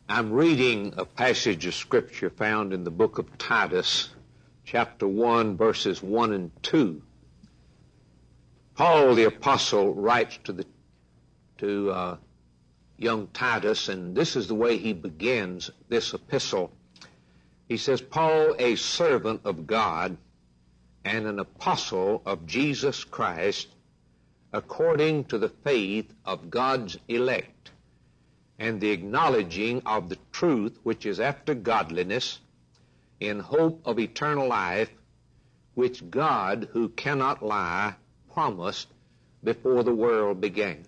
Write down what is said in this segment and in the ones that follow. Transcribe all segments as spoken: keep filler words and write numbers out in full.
I'm reading a passage of Scripture found in the book of Titus, chapter one, verses one and two. Paul the Apostle writes to the to uh, young Titus, and this is the way he begins this epistle. He says, Paul, a servant of God and an apostle of Jesus Christ, according to the faith of God's elect, and the acknowledging of the truth which is after godliness, in hope of eternal life, which God, who cannot lie, promised before the world began.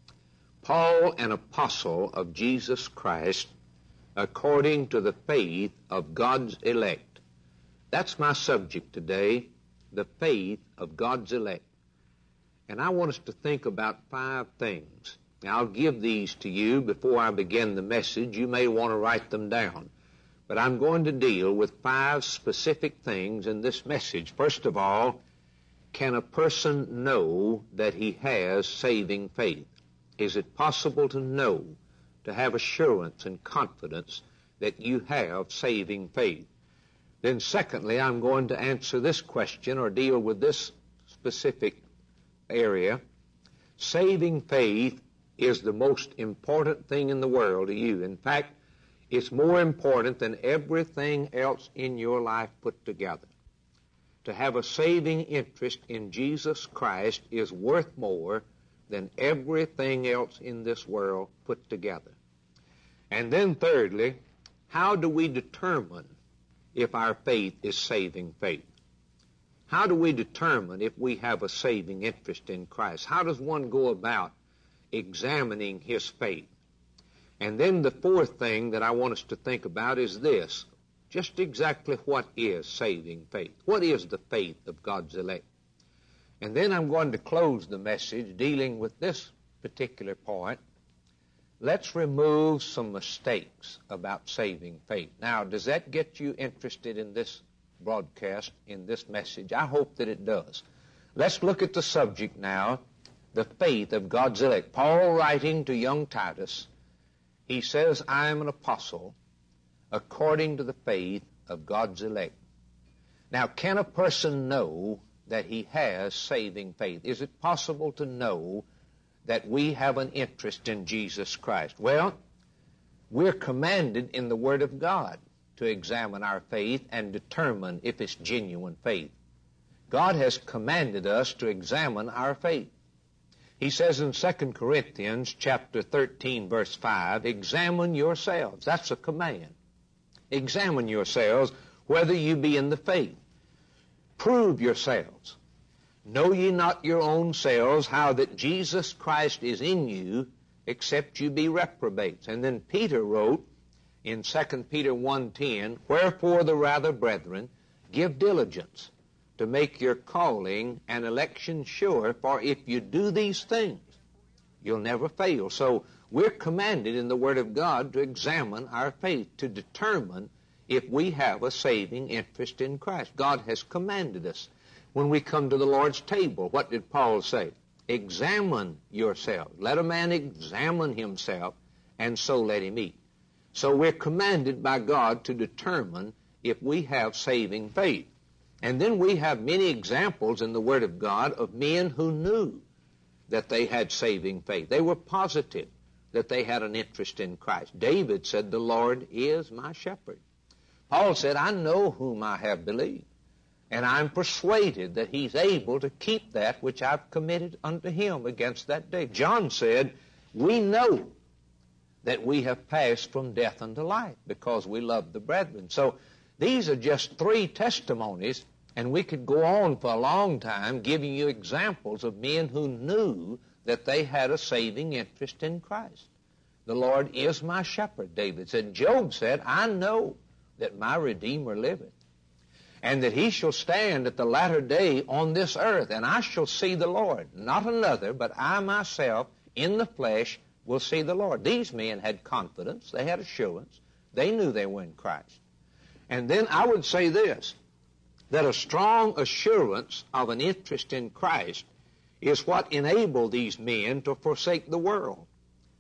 Paul, an apostle of Jesus Christ, according to the faith of God's elect. That's my subject today, the faith of God's elect. And I want us to think about five things. Now, I'll give these to you before I begin the message. You may want to write them down. But I'm going to deal with five specific things in this message. First of all, can a person know that he has saving faith? Is it possible to know, to have assurance and confidence that you have saving faith? Then secondly, I'm going to answer this question or deal with this specific area. Saving faith is the most important thing in the world to you. In fact, it's more important than everything else in your life put together. To have a saving interest in Jesus Christ is worth more than everything else in this world put together. And then thirdly, how do we determine if our faith is saving faith? How do we determine if we have a saving interest in Christ? How does one go about examining his faith? And then the fourth thing that I want us to think about is this. Just exactly what is saving faith? What is the faith of God's elect? And then I'm going to close the message dealing with this particular point. Let's remove some mistakes about saving faith. Now, does that get you interested in this broadcast, in this message? I hope that it does. Let's look at the subject now, the faith of God's elect. Paul, writing to young Titus, he says, I am an apostle according to the faith of God's elect. Now, can a person know that he has saving faith? Is it possible to know that we have an interest in Jesus Christ? Well, we're commanded in the Word of God to examine our faith and determine if it's genuine faith. God has commanded us to examine our faith. He says in Second Corinthians chapter thirteen, verse five, examine yourselves. That's a command. Examine yourselves whether you be in the faith. Prove yourselves. Know ye not your own selves how that Jesus Christ is in you, except you be reprobates. And then Peter wrote in Second Peter one ten, wherefore the rather, brethren, give diligence to make your calling and election sure, for if you do these things, you'll never fail. So we're commanded in the Word of God to examine our faith, to determine if we have a saving interest in Christ. God has commanded us. When we come to the Lord's table, what did Paul say? Examine yourself. Let a man examine himself, and so let him eat. So we're commanded by God to determine if we have saving faith. And then we have many examples in the Word of God of men who knew that they had saving faith. They were positive that they had an interest in Christ. David said, the Lord is my shepherd. Paul said, I know whom I have believed, and I'm persuaded that he's able to keep that which I've committed unto him against that day. John said, we know that we have passed from death unto life because we love the brethren. So these are just three testimonies, and we could go on for a long time giving you examples of men who knew that they had a saving interest in Christ. The Lord is my shepherd, David said. Job said, I know that my Redeemer liveth, and that he shall stand at the latter day on this earth, and I shall see the Lord. Not another, but I myself in the flesh will see the Lord. These men had confidence. They had assurance. They knew they were in Christ. And then I would say this, that a strong assurance of an interest in Christ is what enabled these men to forsake the world.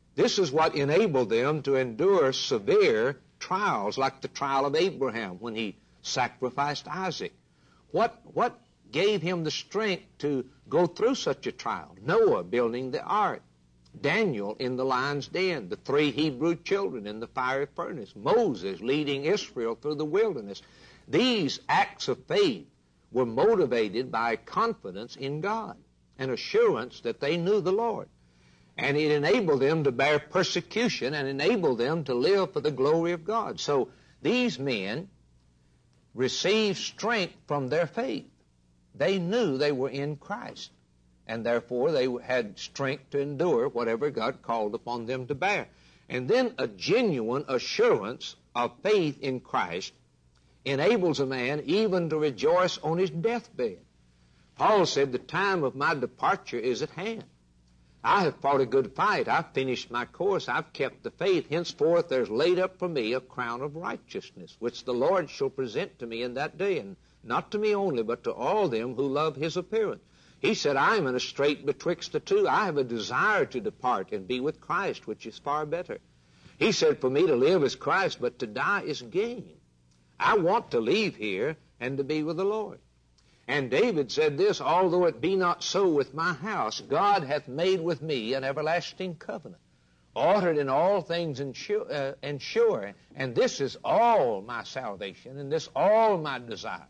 This is what enabled them to endure severe trials, like the trial of Abraham when he sacrificed Isaac. What, what gave him the strength to go through such a trial? Noah building the ark, Daniel in the lion's den, the three Hebrew children in the fiery furnace, Moses leading Israel through the wilderness. These acts of faith were motivated by confidence in God, an assurance that they knew the Lord. And it enabled them to bear persecution and enabled them to live for the glory of God. So these men received strength from their faith. They knew they were in Christ, and therefore they had strength to endure whatever God called upon them to bear. And then a genuine assurance of faith in Christ enables a man even to rejoice on his deathbed. Paul said, the time of my departure is at hand. I have fought a good fight. I've finished my course. I've kept the faith. Henceforth there's laid up for me a crown of righteousness, which the Lord shall present to me in that day, and not to me only, but to all them who love his appearance. He said, I am in a strait betwixt the two. I have a desire to depart and be with Christ, which is far better. He said, for me to live is Christ, but to die is gain. I want to leave here and to be with the Lord. And David said this, although it be not so with my house, God hath made with me an everlasting covenant, ordered in all things and sure, uh, and sure, and this is all my salvation, and this all my desire.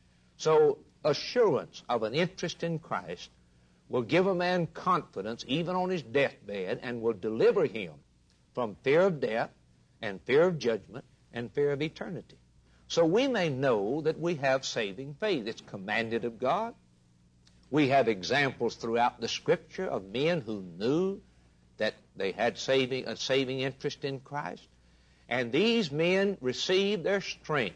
So assurance of an interest in Christ will give a man confidence even on his deathbed, and will deliver him from fear of death and fear of judgment and fear of eternity. So we may know that we have saving faith. It's commanded of God. We have examples throughout the Scripture of men who knew that they had saving, a saving interest in Christ. And these men received their strength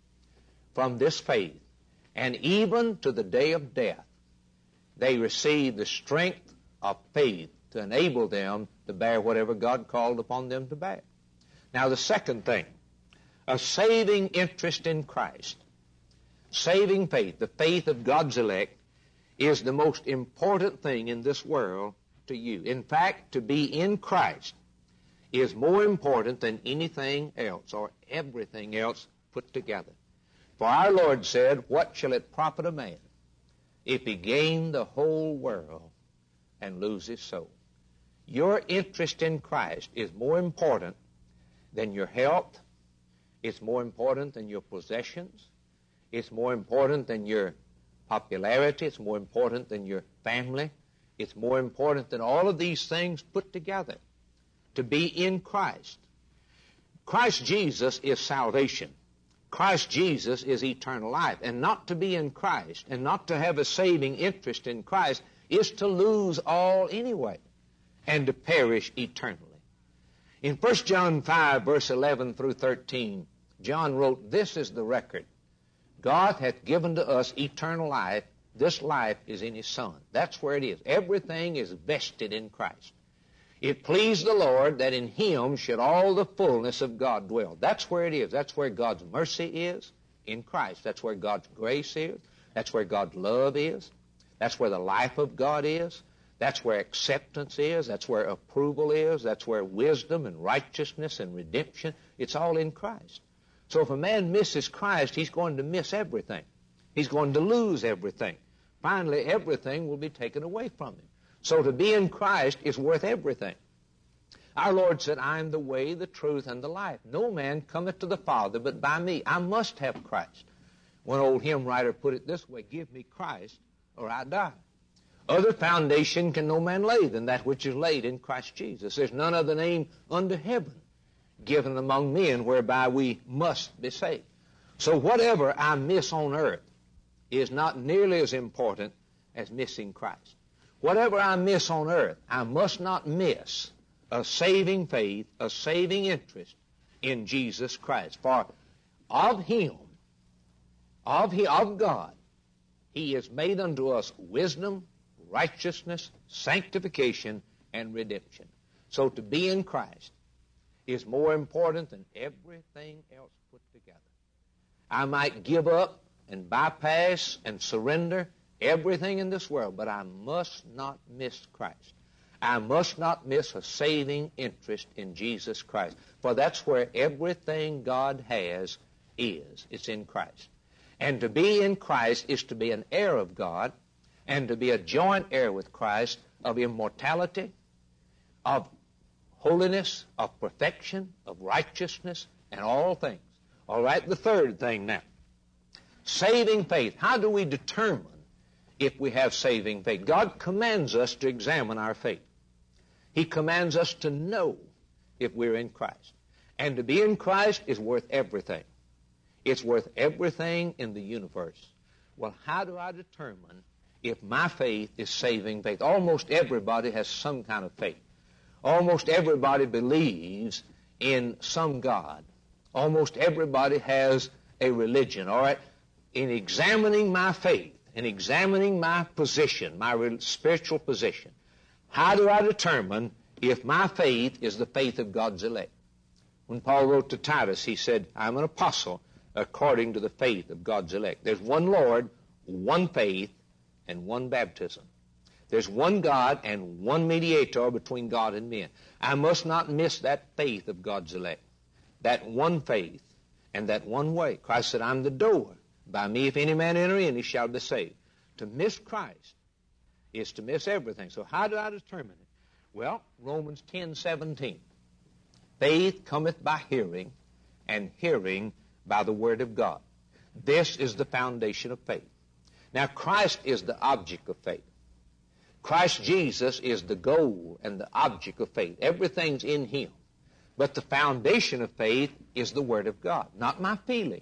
from this faith. And even to the day of death, they received the strength of faith to enable them to bear whatever God called upon them to bear. Now the second thing, a saving interest in Christ, saving faith, the faith of God's elect, is the most important thing in this world to you. In fact, to be in Christ is more important than anything else or everything else put together. For our Lord said, what shall it profit a man if he gain the whole world and lose his soul? Your interest in Christ is more important than your health. It's more important than your possessions. It's more important than your popularity. It's more important than your family. It's more important than all of these things put together. To be in Christ. Christ Jesus is salvation. Christ Jesus is eternal life. And not to be in Christ and not to have a saving interest in Christ is to lose all anyway and to perish eternally. In First John five, verse eleven through thirteen, John wrote, this is the record. God hath given to us eternal life. This life is in his Son. That's where it is. Everything is vested in Christ. It pleased the Lord that in him should all the fullness of God dwell. That's where it is. That's where God's mercy is, in Christ. That's where God's grace is. That's where God's love is. That's where the life of God is. That's where acceptance is. That's where approval is. That's where wisdom and righteousness and redemption, it's all in Christ. So if a man misses Christ, he's going to miss everything. He's going to lose everything. Finally, everything will be taken away from him. So to be in Christ is worth everything. Our Lord said, I am the way, the truth, and the life. No man cometh to the Father but by me. I must have Christ. One old hymn writer put it this way, give me Christ or I die. Other foundation can no man lay than that which is laid in Christ Jesus. There's none other name under heaven given among men whereby we must be saved. So whatever I miss on earth is not nearly as important as missing Christ. Whatever I miss on earth, I must not miss a saving faith, a saving interest in Jesus Christ. For of him, of, he, of God, he has made unto us wisdom, righteousness, sanctification, and redemption. So to be in Christ is more important than everything else put together. I might give up and bypass and surrender everything in this world, but I must not miss Christ. I must not miss a saving interest in Jesus Christ, for that's where everything God has is. It's in Christ. And to be in Christ is to be an heir of God, and to be a joint heir with Christ of immortality, of holiness, of perfection, of righteousness, and all things. All right, the third thing now. Saving faith. How do we determine if we have saving faith? God commands us to examine our faith. He commands us to know if we're in Christ. And to be in Christ is worth everything. It's worth everything in the universe. Well, how do I determine if my faith is saving faith? Almost everybody has some kind of faith. Almost everybody believes in some God. Almost everybody has a religion. All right? In examining my faith, in examining my position, my spiritual position, how do I determine if my faith is the faith of God's elect? When Paul wrote to Titus, he said, I'm an apostle according to the faith of God's elect. There's one Lord, one faith, and one baptism. There's one God and one mediator between God and men. I must not miss that faith of God's elect, that one faith and that one way. Christ said, I'm the door. By me, if any man enter in, he shall be saved. To miss Christ is to miss everything. So how do I determine it? Well, Romans ten seventeen. Faith cometh by hearing, and hearing by the word of God. This is the foundation of faith. Now, Christ is the object of faith. Christ Jesus is the goal and the object of faith. Everything's in Him. But the foundation of faith is the Word of God, not my feeling.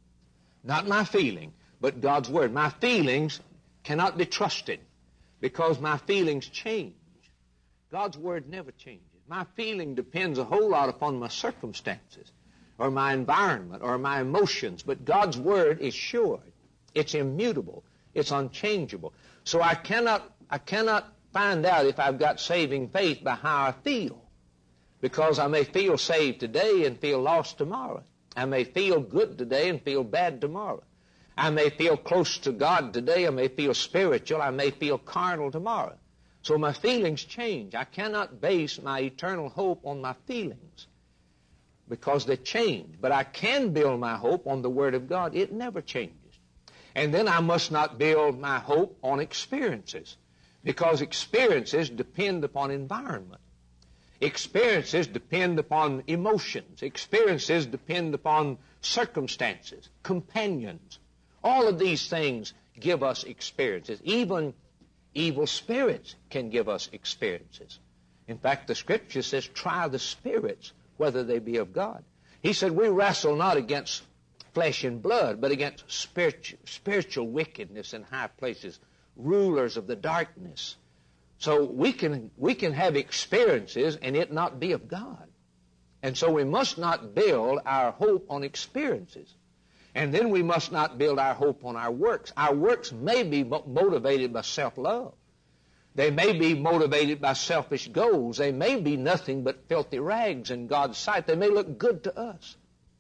Not my feeling, but God's Word. My feelings cannot be trusted because my feelings change. God's Word never changes. My feeling depends a whole lot upon my circumstances or my environment or my emotions, but God's Word is sure. It's immutable. It's unchangeable. So I cannot, I cannot find out if I've got saving faith by how I feel, because I may feel saved today and feel lost tomorrow. I may feel good today and feel bad tomorrow. I may feel close to God today. I may feel spiritual. I may feel carnal tomorrow. So my feelings change. I cannot base my eternal hope on my feelings because they change. But I can build my hope on the Word of God. It never changes. And then I must not build my hope on experiences, because experiences depend upon environment. Experiences depend upon emotions. Experiences depend upon circumstances, companions. All of these things give us experiences. Even evil spirits can give us experiences. In fact, the Scripture says, try the spirits, whether they be of God. He said, we wrestle not against flesh and blood, but against spiritual, spiritual wickedness in high places, rulers of the darkness. So we can, we can have experiences and it not be of God. And so we must not build our hope on experiences. And then we must not build our hope on our works. Our works may be mo- motivated by self-love. They may be motivated by selfish goals. They may be nothing but filthy rags in God's sight. They may look good to us.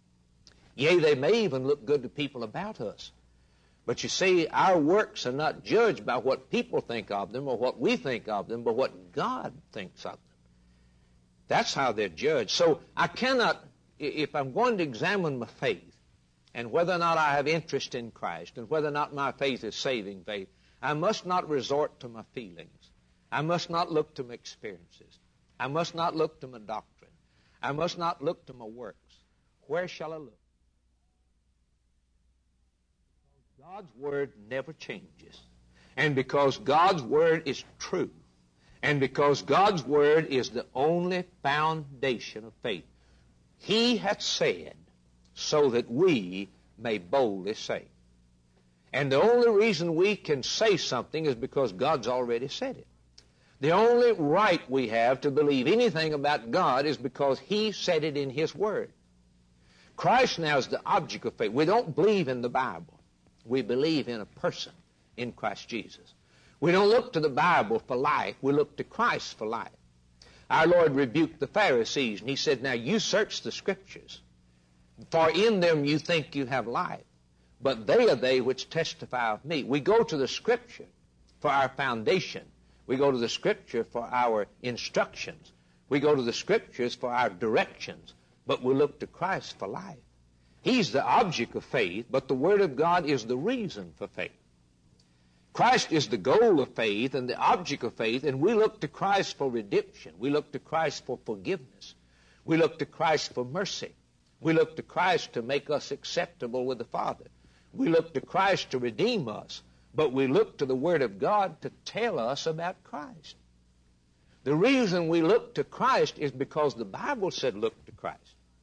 Yea, they may even look good to people about us. But you see, our works are not judged by what people think of them or what we think of them, but what God thinks of them. That's how they're judged. So I cannot, if I'm going to examine my faith and whether or not I have interest in Christ and whether or not my faith is saving faith, I must not resort to my feelings. I must not look to my experiences. I must not look to my doctrine. I must not look to my works. Where shall I look? God's Word never changes. And because God's Word is true, and because God's Word is the only foundation of faith, He hath said, so that we may boldly say. And the only reason we can say something is because God's already said it. The only right we have to believe anything about God is because He said it in His Word. Christ now is the object of faith. We don't believe in the Bible. We believe in a person, in Christ Jesus. We don't look to the Bible for life. We look to Christ for life. Our Lord rebuked the Pharisees, and He said, now you search the Scriptures, for in them you think you have life, but they are they which testify of me. We go to the Scripture for our foundation, We go to the Scripture for our instructions. We go to the Scriptures for our directions. But we look to Christ for life. He's the object of faith, but the Word of God is the reason for faith. Christ is the goal of faith and the object of faith, and we look to Christ for redemption. We look to Christ for forgiveness. We look to Christ for mercy. We look to Christ to make us acceptable with the Father. We look to Christ to redeem us, but we look to the Word of God to tell us about Christ. The reason we look to Christ is because the Bible said look to Christ.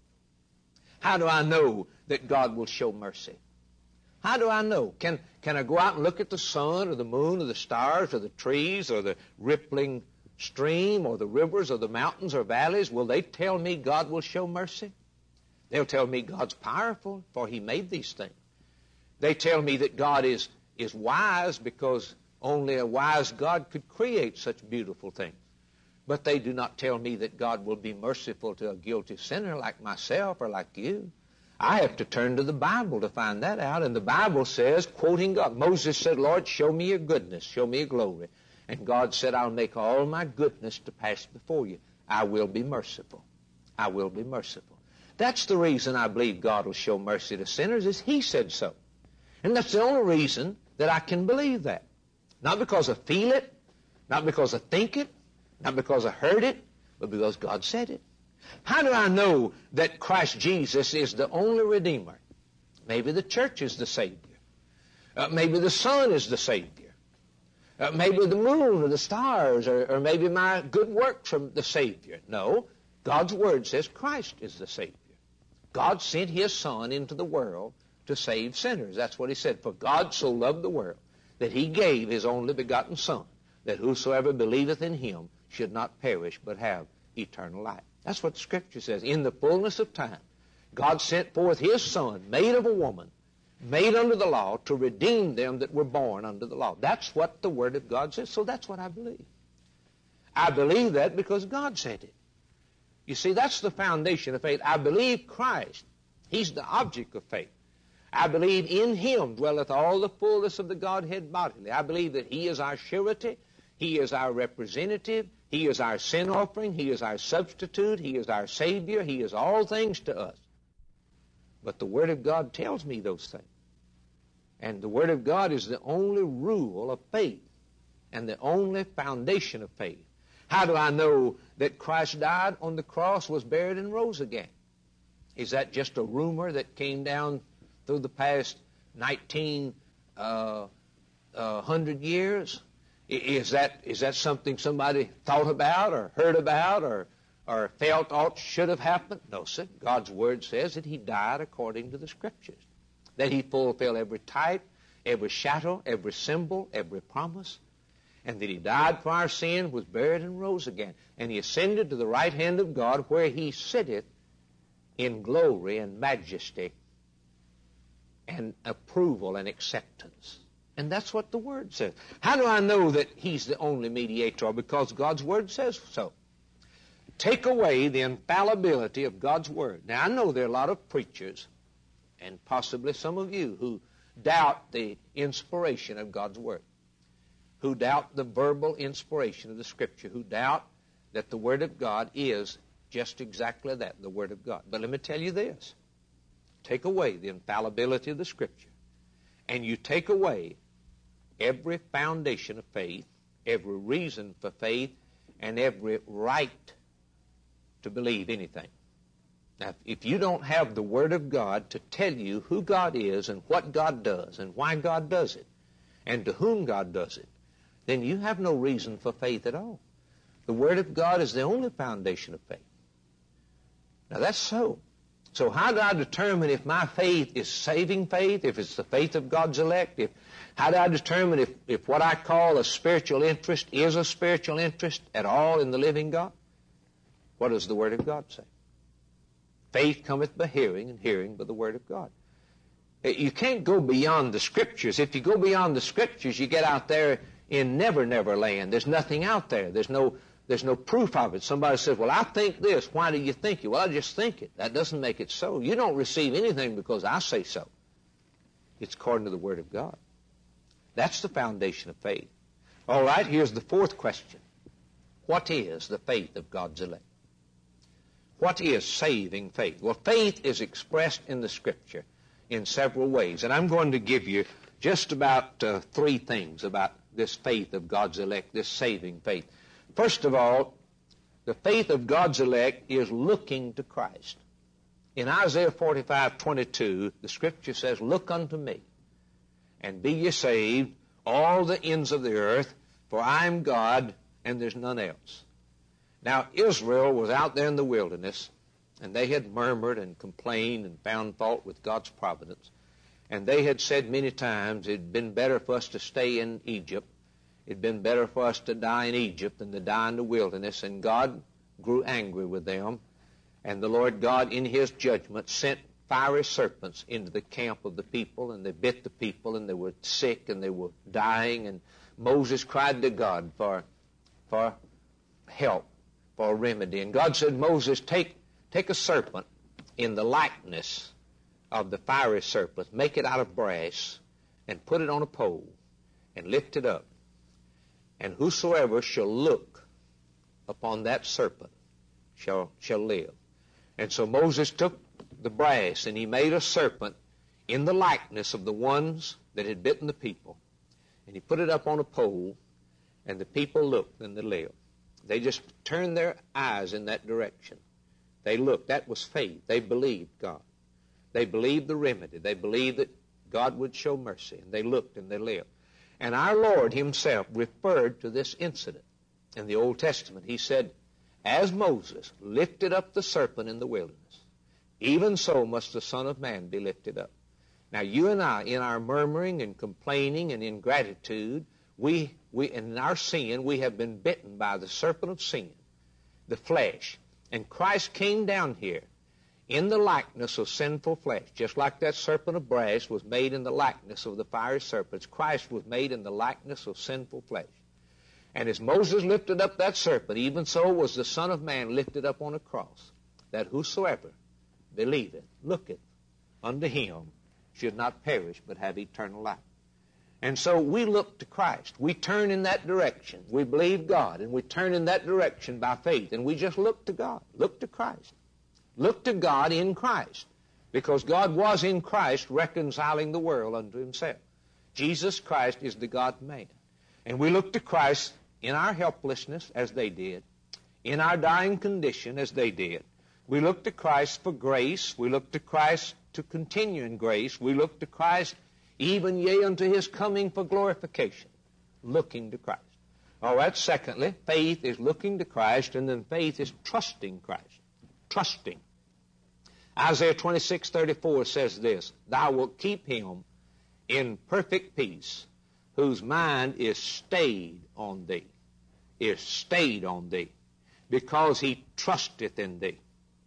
How do I know that God will show mercy? How do I know? Can, can I go out and look at the sun or the moon or the stars or the trees or the rippling stream or the rivers or the mountains or valleys? Will they tell me God will show mercy? They'll tell me God's powerful, for He made these things. They tell me that God is, is wise, because only a wise God could create such beautiful things. But they do not tell me that God will be merciful to a guilty sinner like myself or like you. I have to turn to the Bible to find that out. And the Bible says, quoting God, Moses said, Lord, show me your goodness, show me your glory. And God said, I'll make all my goodness to pass before you. I will be merciful. I will be merciful. That's the reason I believe God will show mercy to sinners, is He said so. And that's the only reason that I can believe that. Not because I feel it, not because I think it, not because I heard it, but because God said it. How do I know that Christ Jesus is the only Redeemer? Maybe the church is the Savior. Uh, maybe the sun is the Savior. Uh, maybe the moon or the stars, or, or maybe my good works are the Savior. No, God's Word says Christ is the Savior. God sent His Son into the world to save sinners. That's what He said. For God so loved the world that He gave His only begotten Son, that whosoever believeth in Him should not perish but have eternal life. That's what the Scripture says. In the fullness of time, God sent forth His Son, made of a woman, made under the law, to redeem them that were born under the law. That's what the Word of God says. So that's what I believe. I believe that because God said it. You see, that's the foundation of faith. I believe Christ. He's the object of faith. I believe in Him dwelleth all the fullness of the Godhead bodily. I believe that He is our surety. He is our representative. He is our sin offering. He is our substitute. He is our Savior. He is all things to us. But the Word of God tells me those things. And the Word of God is the only rule of faith and the only foundation of faith. How do I know that Christ died on the cross, was buried, and rose again? Is that just a rumor that came down through the past nineteen uh, uh, hundred years? Is that is that something somebody thought about or heard about or or felt ought should have happened? No, sir. God's Word says that He died according to the Scriptures, that He fulfilled every type, every shadow, every symbol, every promise, and that He died for our sin, was buried, and rose again. And He ascended to the right hand of God, where He sitteth in glory and majesty and approval and acceptance. And that's what the Word says. How do I know that He's the only mediator? Because God's Word says so. Take away the infallibility of God's Word. Now, I know there are a lot of preachers, and possibly some of you, who doubt the inspiration of God's Word, who doubt the verbal inspiration of the Scripture, who doubt that the Word of God is just exactly that, the Word of God. But let me tell you this. Take away the infallibility of the Scripture, and you take away every foundation of faith, every reason for faith, and every right to believe anything. Now, if you don't have the Word of God to tell you who God is and what God does and why God does it and to whom God does it, then you have no reason for faith at all. The Word of God is the only foundation of faith. Now, that's so. So how do I determine if my faith is saving faith, if it's the faith of God's elect? If, how do I determine if, if what I call a spiritual interest is a spiritual interest at all in the living God? What does the Word of God say? Faith cometh by hearing, and hearing by the Word of God. You can't go beyond the Scriptures. If you go beyond the Scriptures, you get out there in never, never land. There's nothing out there. There's no There's no proof of it. Somebody says, well, I think this. Why do you think it? Well, I just think it. That doesn't make it so. You don't receive anything because I say so. It's according to the Word of God. That's the foundation of faith. All right, here's the fourth question. What is the faith of God's elect? What is saving faith? Well, faith is expressed in the Scripture in several ways, and I'm going to give you just about uh, three things about this faith of God's elect, this saving faith. First of all, the faith of God's elect is looking to Christ. In Isaiah forty-five twenty-two, the Scripture says, "Look unto me, and be ye saved, all the ends of the earth, for I am God, and there's none else." Now, Israel was out there in the wilderness, and they had murmured and complained and found fault with God's providence. And they had said many times, it'd been better for us to stay in Egypt. It'd been better for us to die in Egypt than to die in the wilderness. And God grew angry with them. And the Lord God, in His judgment, sent fiery serpents into the camp of the people, and they bit the people, and they were sick, and they were dying. And Moses cried to God for, for help, for a remedy. And God said, "Moses, take, take a serpent in the likeness of the fiery serpent, make it out of brass, and put it on a pole, and lift it up. And whosoever shall look upon that serpent shall, shall live." And so Moses took the brass, and he made a serpent in the likeness of the ones that had bitten the people. And he put it up on a pole, and the people looked, and they lived. They just turned their eyes in that direction. They looked. That was faith. They believed God. They believed the remedy. They believed that God would show mercy. And they looked and they lived. And our Lord Himself referred to this incident in the Old Testament. He said, "As Moses lifted up the serpent in the wilderness, even so must the Son of Man be lifted up." Now you and I, in our murmuring and complaining and ingratitude, we, we, in our sin, we have been bitten by the serpent of sin, the flesh. And Christ came down here in the likeness of sinful flesh. Just like that serpent of brass was made in the likeness of the fiery serpents, Christ was made in the likeness of sinful flesh. And as Moses lifted up that serpent, even so was the Son of Man lifted up on a cross, that whosoever believeth, looketh unto Him, should not perish, but have eternal life. And so we look to Christ. We turn in that direction. We believe God, and we turn in that direction by faith. And we just look to God. Look to Christ. Look to God in Christ. Because God was in Christ reconciling the world unto Himself. Jesus Christ is the God-man. And we look to Christ in our helplessness, as they did. In our dying condition, as they did. We look to Christ for grace. We look to Christ to continue in grace. We look to Christ even yea unto His coming for glorification, looking to Christ. All right, secondly, faith is looking to Christ, and then faith is trusting Christ. Trusting. Isaiah twenty-six thirty-four says this, "Thou wilt keep him in perfect peace, whose mind is stayed on Thee," is stayed on Thee, because he trusteth in Thee.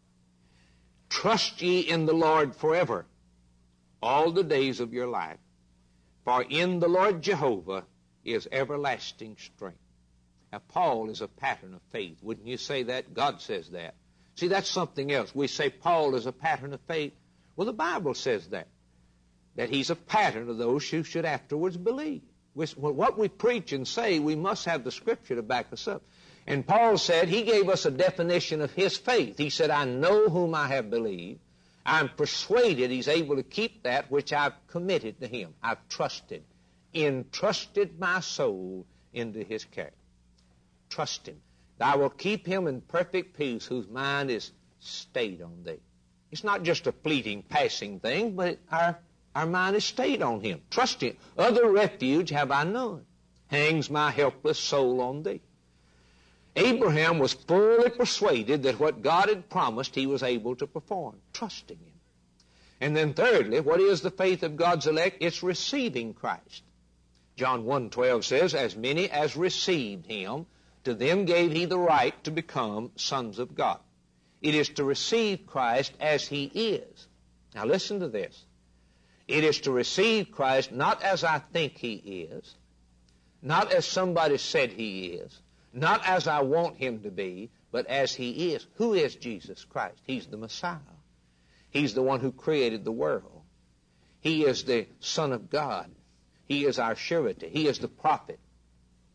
Trust ye in the Lord forever, all the days of your life. For in the Lord Jehovah is everlasting strength. Now, Paul is a pattern of faith. Wouldn't you say that? God says that. See, that's something else. We say Paul is a pattern of faith. Well, the Bible says that, that he's a pattern of those who should afterwards believe. Well, what we preach and say, we must have the Scripture to back us up. And Paul said, he gave us a definition of his faith. He said, "I know whom I have believed. I'm persuaded He's able to keep that which I've committed to Him." I've trusted, entrusted my soul into His care. Trust Him. "Thou wilt keep him in perfect peace, whose mind is stayed on Thee." It's not just a fleeting, passing thing, but our, our mind is stayed on Him. Trust Him. "Other refuge have I none. Hangs my helpless soul on Thee." Abraham was fully persuaded that what God had promised He was able to perform, trusting Him. And then thirdly, what is the faith of God's elect? It's receiving Christ. John one twelve says, "As many as received Him, to them gave He the right to become sons of God." It is to receive Christ as He is. Now listen to this. It is to receive Christ not as I think He is, not as somebody said He is, not as I want Him to be, but as He is. Who is Jesus Christ? He's the Messiah. He's the one who created the world. He is the Son of God. He is our surety. He is the prophet.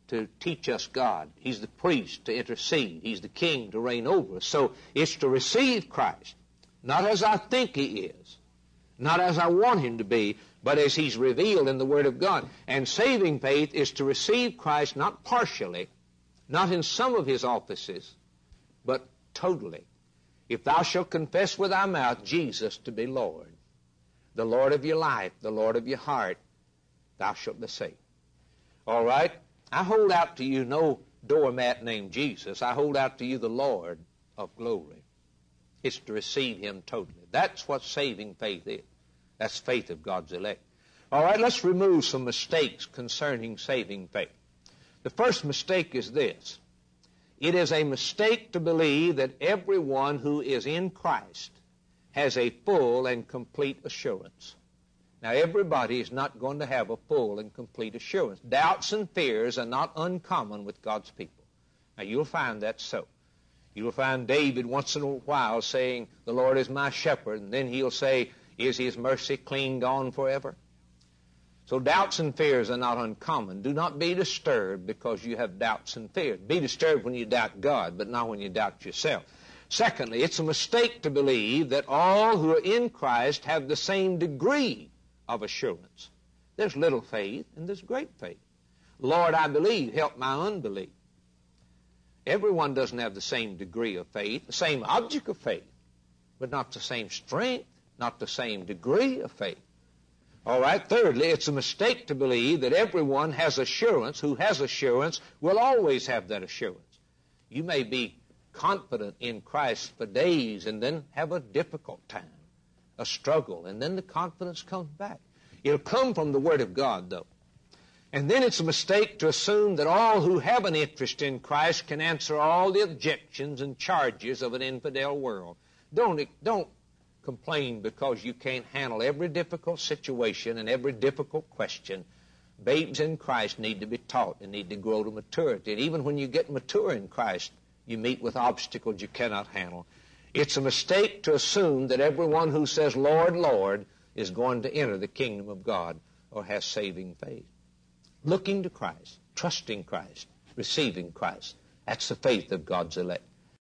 to teach us God. He's the priest to intercede. He's the king to reign over us. So it's to receive Christ, not as I think He is, not as I want Him to be, but as He's revealed in the Word of God. And saving faith is to receive Christ not partially, not in some of His offices, but totally. If thou shalt confess with thy mouth Jesus to be Lord, the Lord of your life, the Lord of your heart, thou shalt be saved. All right? I hold out to you no doormat named Jesus. I hold out to you the Lord of glory. It's to receive Him totally. That's what saving faith is. That's faith of God's elect. All right, let's remove some mistakes concerning saving faith. The first mistake is this. It is a mistake to believe that everyone who is in Christ has a full and complete assurance. Now, everybody is not going to have a full and complete assurance. Doubts and fears are not uncommon with God's people. Now, you'll find that so. You'll find David once in a while saying, the Lord is my shepherd, and then he'll say, is His mercy clean gone forever? So doubts and fears are not uncommon. Do not be disturbed because you have doubts and fears. Be disturbed when you doubt God, but not when you doubt yourself. Secondly, it's a mistake to believe that all who are in Christ have the same degree of assurance. There's little faith and there's great faith. Lord, I believe, help my unbelief. Everyone doesn't have the same degree of faith, the same object of faith, but not the same strength, not the same degree of faith. All right, thirdly, it's a mistake to believe that everyone has assurance, who has assurance will always have that assurance. You may be confident in Christ for days and then have a difficult time, a struggle, and then the confidence comes back. It'll come from the Word of God, though. And then it's a mistake to assume that all who have an interest in Christ can answer all the objections and charges of an infidel world. Don't, don't complain because you can't handle every difficult situation and every difficult question. Babes in Christ need to be taught and need to grow to maturity. And even when you get mature in Christ, you meet with obstacles you cannot handle. It's a mistake to assume that everyone who says, Lord, Lord, is going to enter the kingdom of God or has saving faith. Looking to Christ, trusting Christ, receiving Christ. That's the faith of God's elect.